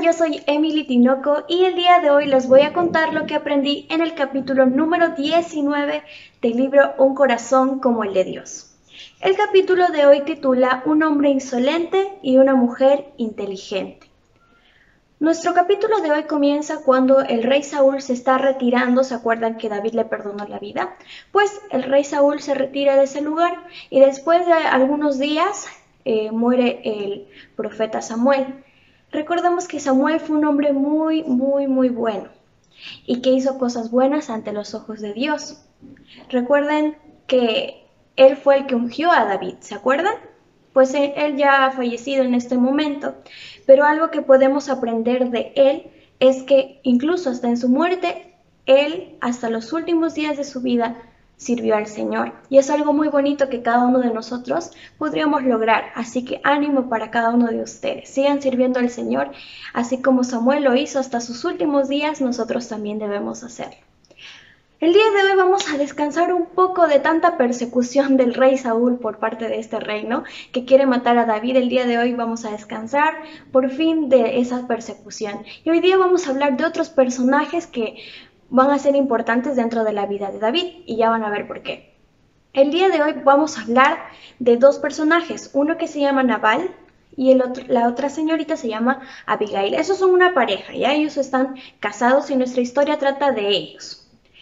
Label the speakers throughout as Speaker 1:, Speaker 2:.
Speaker 1: yo soy Emily Tinoco y el día de hoy les voy a contar lo que aprendí en el capítulo número 19 del libro Un corazón como el de Dios. El capítulo de hoy titula Un hombre insolente y una mujer inteligente. Nuestro capítulo de hoy comienza cuando el rey Saúl se está retirando. ¿Se acuerdan que David le perdonó la vida? Pues el rey Saúl se retira de ese lugar y después de algunos días muere el profeta Samuel. Recordemos que Samuel fue un hombre muy bueno y que hizo cosas buenas ante los ojos de Dios. Recuerden que él fue el que ungió a David, ¿se acuerdan? Pues él ya ha fallecido en este momento, pero algo que podemos aprender de él es que incluso hasta en su muerte, él hasta los últimos días de su vida sirvió al Señor. Y es algo muy bonito que cada uno de nosotros podríamos lograr. Así que ánimo para cada uno de ustedes. Sigan sirviendo al Señor, así como Samuel lo hizo hasta sus últimos días, nosotros también debemos hacerlo. El día de hoy vamos a descansar un poco de tanta persecución del rey Saúl por parte de este reino que quiere matar a David. El día de hoy vamos a descansar por fin de esa persecución. Y hoy día vamos a hablar de otros personajes que van a ser importantes dentro de la vida de David y ya van a ver por qué. El día de hoy vamos a hablar de dos personajes, uno que se llama Nabal y la otra señorita se llama Abigail. Esos son una pareja, ya ellos están casados y nuestra historia trata de ellos.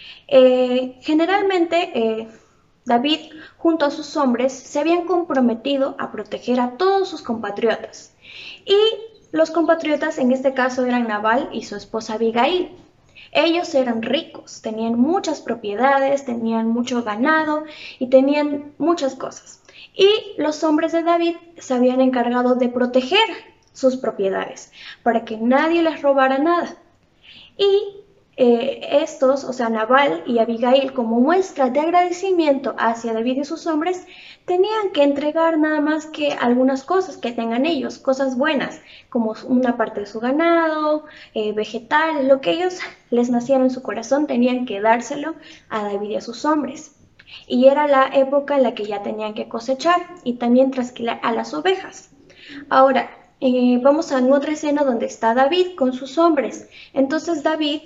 Speaker 1: Generalmente David junto a sus hombres se habían comprometido a proteger a todos sus compatriotas y los compatriotas en este caso eran Nabal y su esposa Abigail. Ellos eran ricos, tenían muchas propiedades, tenían mucho ganado y tenían muchas cosas. Y los hombres de David se habían encargado de proteger sus propiedades para que nadie les robara nada. Y estos, o sea, Nabal y Abigail, como muestra de agradecimiento hacia David y sus hombres, tenían que entregar nada más que algunas cosas que tengan ellos, cosas buenas, como una parte de su ganado, vegetales, lo que ellos les naciera en su corazón, tenían que dárselo a David y a sus hombres. Y era la época en la que ya tenían que cosechar y también trasquilar a las ovejas. Ahora, vamos a otra escena donde está David con sus hombres. Entonces David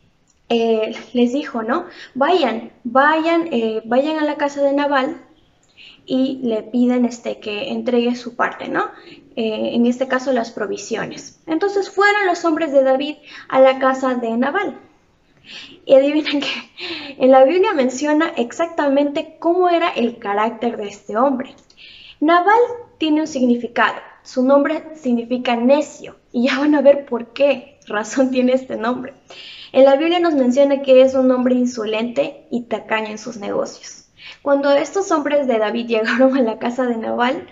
Speaker 1: les dijo, ¿no? Vayan a la casa de Nabal y le piden que entregue su parte, ¿no? En este caso las provisiones. Entonces fueron los hombres de David a la casa de Nabal. Y adivinen que en la Biblia menciona exactamente cómo era el carácter de este hombre. Nabal tiene un significado. Su nombre significa necio. Y ya van a ver por qué razón tiene este nombre. En la Biblia nos menciona que es un hombre insolente y tacaño en sus negocios. Cuando estos hombres de David llegaron a la casa de Nabal,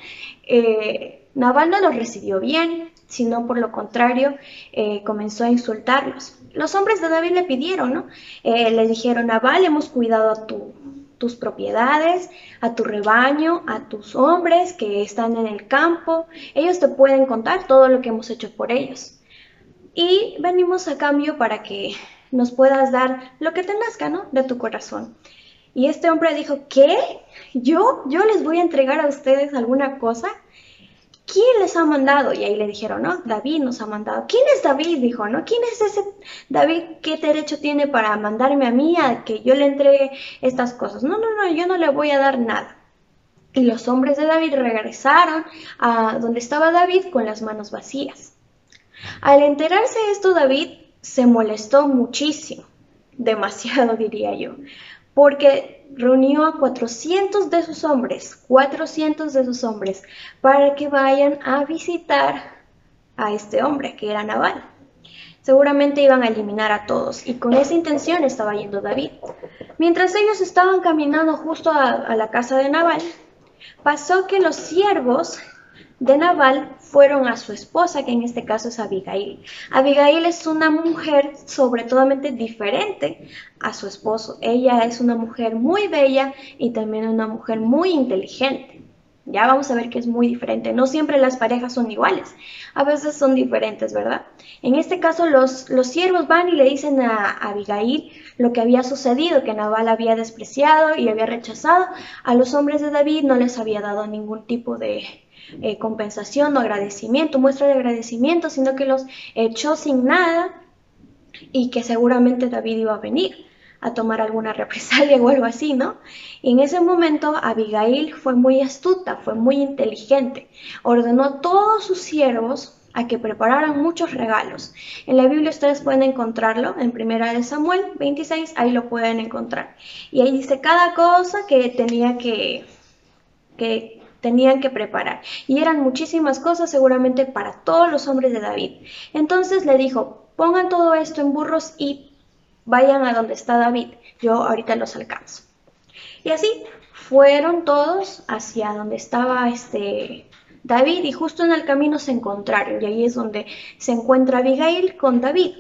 Speaker 1: Nabal no los recibió bien, sino por lo contrario, comenzó a insultarlos. Los hombres de David le pidieron, ¿no? Le dijeron, Nabal, hemos cuidado a tus propiedades, a tu rebaño, a tus hombres que están en el campo. Ellos te pueden contar todo lo que hemos hecho por ellos. Y venimos a cambio para que nos puedas dar lo que te nazca, ¿no? De tu corazón. Y este hombre dijo, ¿qué? ¿Yo les voy a entregar a ustedes alguna cosa? ¿Quién les ha mandado? Y ahí le dijeron, no, David nos ha mandado. ¿Quién es David? Dijo, ¿no? ¿Quién es ese David? ¿Qué derecho tiene para mandarme a mí a que yo le entregue estas cosas? No, yo no le voy a dar nada. Y los hombres de David regresaron a donde estaba David con las manos vacías. Al enterarse de esto, David se molestó muchísimo, demasiado diría yo, porque reunió a 400 de sus hombres, para que vayan a visitar a este hombre, que era Nabal. Seguramente iban a eliminar a todos, y con esa intención estaba yendo David. Mientras ellos estaban caminando justo a la casa de Nabal, pasó que los siervos de Nabal fueron a su esposa, que en este caso es Abigail. Abigail es una mujer sobretodamente diferente a su esposo. Ella es una mujer muy bella y también una mujer muy inteligente. Ya vamos a ver que es muy diferente. No siempre las parejas son iguales. A veces son diferentes, ¿verdad? En este caso los siervos van y le dicen a Abigail lo que había sucedido, que Nabal había despreciado y había rechazado a los hombres de David, no les había dado ningún tipo de compensación o agradecimiento, muestra de agradecimiento, sino que los echó sin nada y que seguramente David iba a venir a tomar alguna represalia o algo así, ¿no? Y en ese momento Abigail fue muy astuta, fue muy inteligente, ordenó a todos sus siervos a que prepararan muchos regalos. En la Biblia ustedes pueden encontrarlo, en 1 Samuel 26, ahí lo pueden encontrar. Y ahí dice cada cosa que tenían que preparar. Y eran muchísimas cosas seguramente para todos los hombres de David. Entonces le dijo, pongan todo esto en burros y vayan a donde está David, yo ahorita los alcanzo. Y así fueron todos hacia donde estaba David y justo en el camino se encontraron y ahí es donde se encuentra Abigail con David.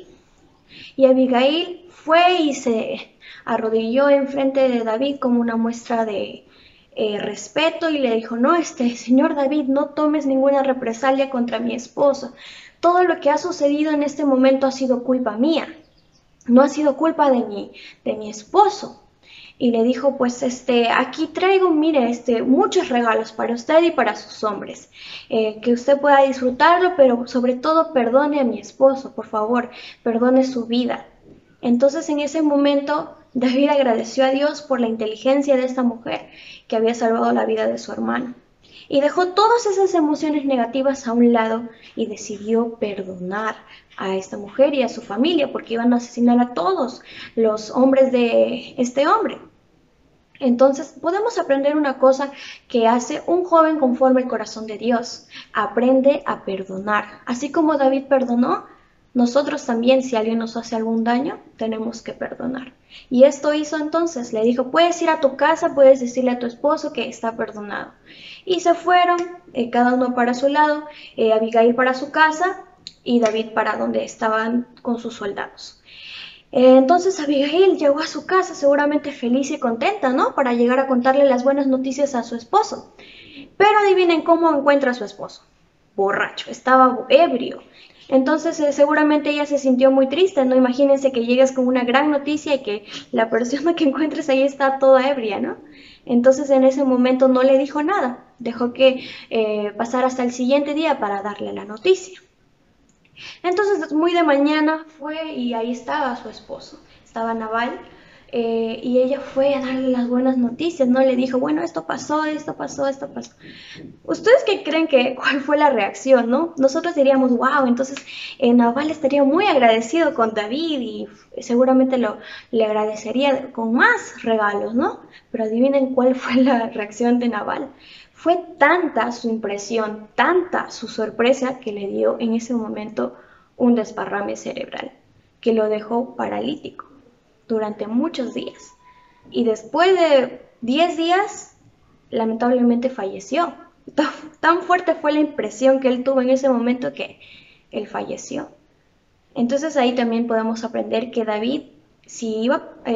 Speaker 1: Y Abigail fue y se arrodilló enfrente de David como una muestra de respeto y le dijo, no, señor David, no tomes ninguna represalia contra mi esposo. Todo lo que ha sucedido en este momento ha sido culpa mía. No ha sido culpa de mi esposo. Y le dijo, pues aquí traigo, mire, muchos regalos para usted y para sus hombres, que usted pueda disfrutarlo, pero sobre todo perdone a mi esposo, por favor, perdone su vida. Entonces en ese momento David agradeció a Dios por la inteligencia de esta mujer que había salvado la vida de su hermano. Y dejó todas esas emociones negativas a un lado y decidió perdonar a esta mujer y a su familia porque iban a asesinar a todos los hombres de este hombre. Entonces podemos aprender una cosa que hace un joven conforme al corazón de Dios. Aprende a perdonar. Así como David perdonó, nosotros también, si alguien nos hace algún daño, tenemos que perdonar. Y esto hizo entonces, le dijo, puedes ir a tu casa, puedes decirle a tu esposo que está perdonado. Y se fueron, cada uno para su lado, Abigail para su casa y David para donde estaban con sus soldados. Entonces Abigail llegó a su casa seguramente feliz y contenta, ¿no? Para llegar a contarle las buenas noticias a su esposo. Pero adivinen cómo encuentra a su esposo. Borracho, estaba ebrio. Entonces seguramente ella se sintió muy triste, ¿no? Imagínense que llegues con una gran noticia y que la persona que encuentres ahí está toda ebria, ¿no? Entonces en ese momento no le dijo nada, dejó que pasara hasta el siguiente día para darle la noticia. Entonces muy de mañana fue y ahí estaba su esposo, estaba Nabal, y ella fue a darle las buenas noticias, ¿no? Le dijo, bueno, esto pasó, esto pasó, esto pasó. ¿Ustedes qué creen cuál fue la reacción, no? Nosotros diríamos, wow, entonces Nabal estaría muy agradecido con David y seguramente le agradecería con más regalos, ¿no? Pero adivinen cuál fue la reacción de Nabal. Fue tanta su impresión, tanta su sorpresa que le dio en ese momento un desparrame cerebral, que lo dejó paralítico durante muchos días. Y después de 10 días, lamentablemente falleció. Tan fuerte fue la impresión que él tuvo en ese momento que él falleció. Entonces ahí también podemos aprender que David, si iba a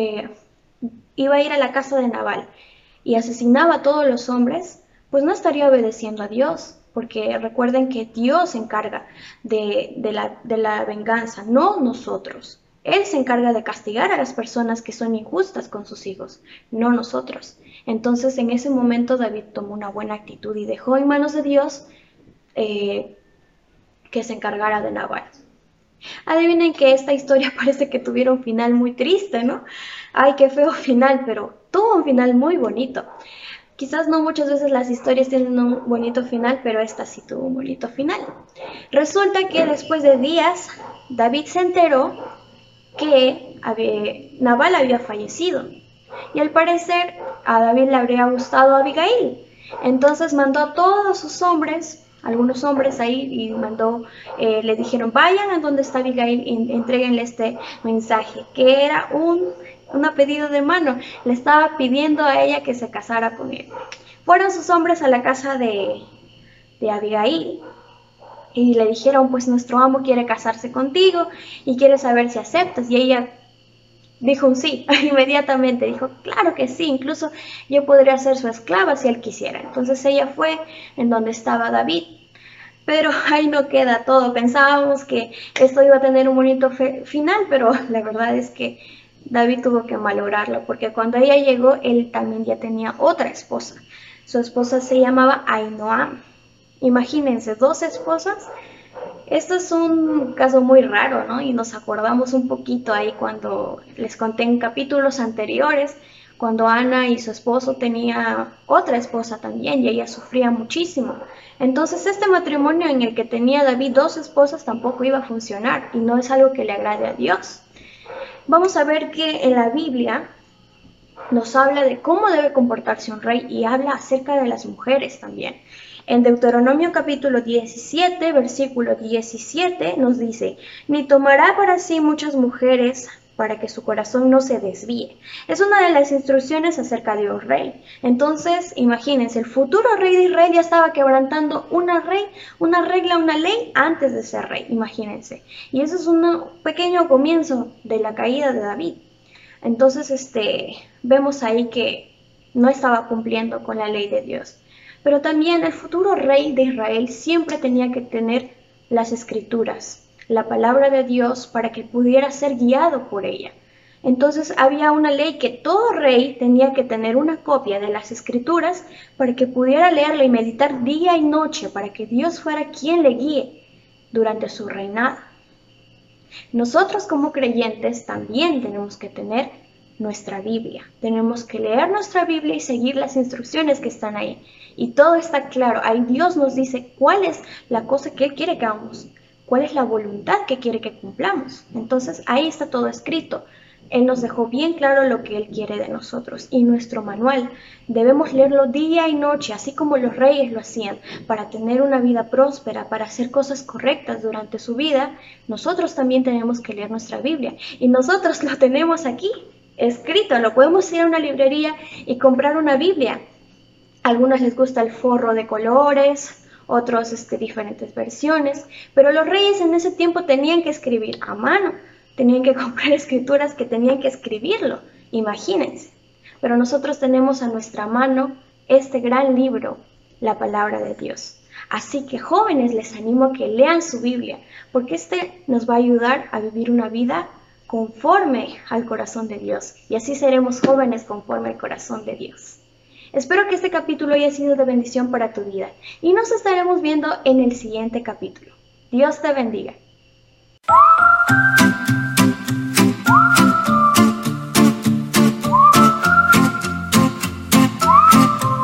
Speaker 1: ir a la casa de Nabal y asesinaba a todos los hombres, pues no estaría obedeciendo a Dios, porque recuerden que Dios se encarga de la venganza, no nosotros. Él se encarga de castigar a las personas que son injustas con sus hijos, no nosotros. Entonces en ese momento David tomó una buena actitud y dejó en manos de Dios que se encargara de Nabal. Adivinen que esta historia parece que tuviera un final muy triste, ¿no? Ay, qué feo final, pero tuvo un final muy bonito. Quizás no muchas veces las historias tienen un bonito final, pero esta sí tuvo un bonito final. Resulta que después de días, David se enteró que Nabal había fallecido. Y al parecer a David le habría gustado a Abigail. Entonces mandó a todos sus hombres, algunos hombres ahí, y le dijeron, vayan a donde está Abigail y entréguenle este mensaje, que era un pedido de mano. Le estaba pidiendo a ella que se casara con él. Fueron sus hombres a la casa de Abigail y le dijeron, pues nuestro amo quiere casarse contigo y quiere saber si aceptas. Y ella dijo un sí, inmediatamente dijo, claro que sí, incluso yo podría ser su esclava si él quisiera. Entonces ella fue en donde estaba David. Pero ahí no queda todo. Pensábamos que esto iba a tener un bonito final, pero la verdad es que David tuvo que malograrlo, porque cuando ella llegó, él también ya tenía otra esposa. Su esposa se llamaba Ahinoam. Imagínense, 2 esposas. Esto es un caso muy raro, ¿no? Y nos acordamos un poquito ahí cuando les conté en capítulos anteriores, cuando Ana y su esposo tenía otra esposa también y ella sufría muchísimo. Entonces este matrimonio en el que tenía David 2 esposas tampoco iba a funcionar y no es algo que le agrade a Dios. Vamos a ver que en la Biblia nos habla de cómo debe comportarse un rey y habla acerca de las mujeres también. En Deuteronomio capítulo 17, versículo 17 nos dice: ni tomará para sí muchas mujeres para que su corazón no se desvíe. Es una de las instrucciones acerca de un rey. Entonces, imagínense, el futuro rey de Israel ya estaba quebrantando una regla, una ley antes de ser rey, imagínense. Y eso es un pequeño comienzo de la caída de David. Entonces, vemos ahí que no estaba cumpliendo con la ley de Dios. Pero también el futuro rey de Israel siempre tenía que tener las escrituras, la palabra de Dios, para que pudiera ser guiado por ella. Entonces había una ley que todo rey tenía que tener una copia de las escrituras para que pudiera leerla y meditar día y noche, para que Dios fuera quien le guíe durante su reinado. Nosotros como creyentes también tenemos que tener nuestra Biblia. Tenemos que leer nuestra Biblia y seguir las instrucciones que están ahí. Y todo está claro. Ahí Dios nos dice cuál es la cosa que Él quiere que hagamos, cuál es la voluntad que quiere que cumplamos. Entonces ahí está todo escrito. Él nos dejó bien claro lo que Él quiere de nosotros. Y nuestro manual debemos leerlo día y noche, así como los reyes lo hacían, para tener una vida próspera, para hacer cosas correctas durante su vida. Nosotros también tenemos que leer nuestra Biblia. Y nosotros lo tenemos aquí, escrito. Lo podemos ir a una librería y comprar una Biblia. A algunos les gusta el forro de colores, otros diferentes versiones. Pero los reyes en ese tiempo tenían que escribir a mano. Tenían que comprar escrituras que tenían que escribirlo, imagínense. Pero nosotros tenemos a nuestra mano este gran libro, la palabra de Dios. Así que jóvenes, les animo a que lean su Biblia, porque nos va a ayudar a vivir una vida conforme al corazón de Dios. Y así seremos jóvenes conforme al corazón de Dios. Espero que este capítulo haya sido de bendición para tu vida y nos estaremos viendo en el siguiente capítulo. Dios te bendiga.